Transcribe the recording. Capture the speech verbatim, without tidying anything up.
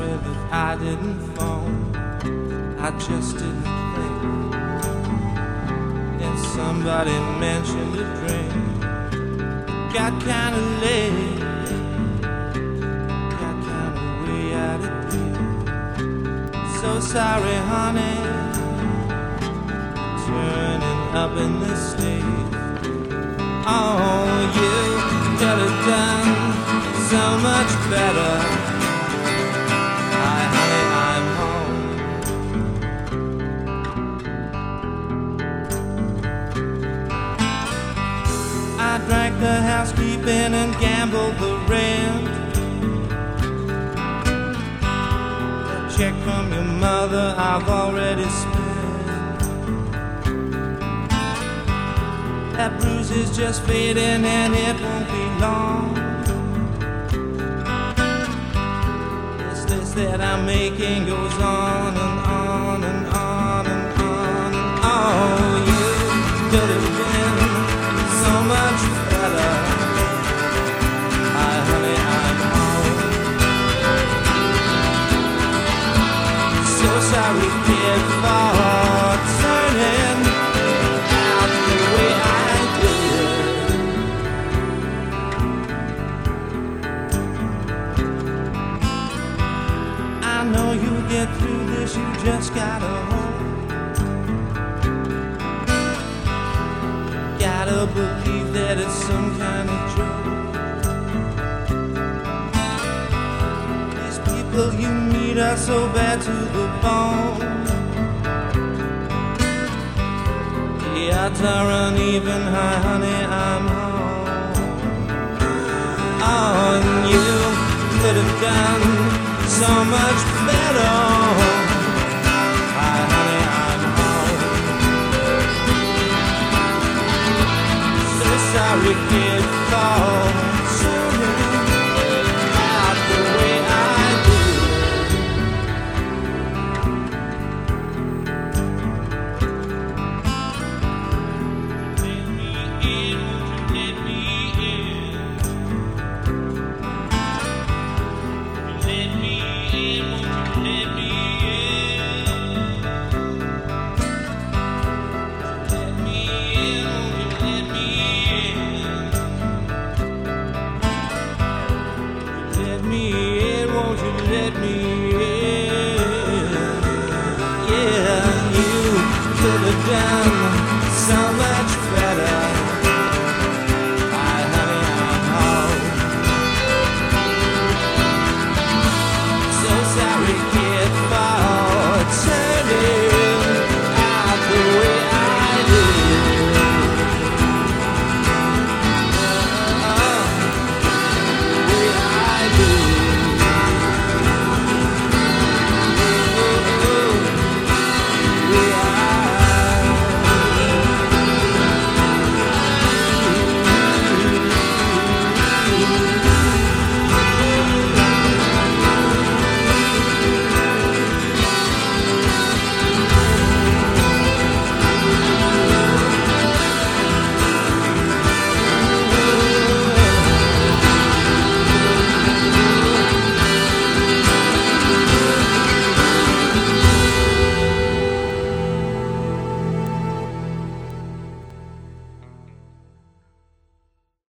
sorry that I didn't phone. I just didn't think. Then somebody mentioned a drink. Got kinda late. Got kinda way out of here. So sorry, honey. Turning up in the state. Oh, you could have done so much better. Hi, honey, I'm home. I drank the housekeeping and gambled the rent. That check from your mother I've already spent. That bruise is just fading and it won't be long. This list that I'm making goes on and on and on and on and on. You could have been so much better. Hi, honey, I'm home. So sorry, kid, for turning out the way I I know you'll get through this, you just gotta hope. Gotta believe that it's some kind of joke. These people you meet are so bad to the bone. The odds are uneven, hi honey, I'm home. Oh, and you could have done so much better. Hi, honey, I'm home. So sorry, kid.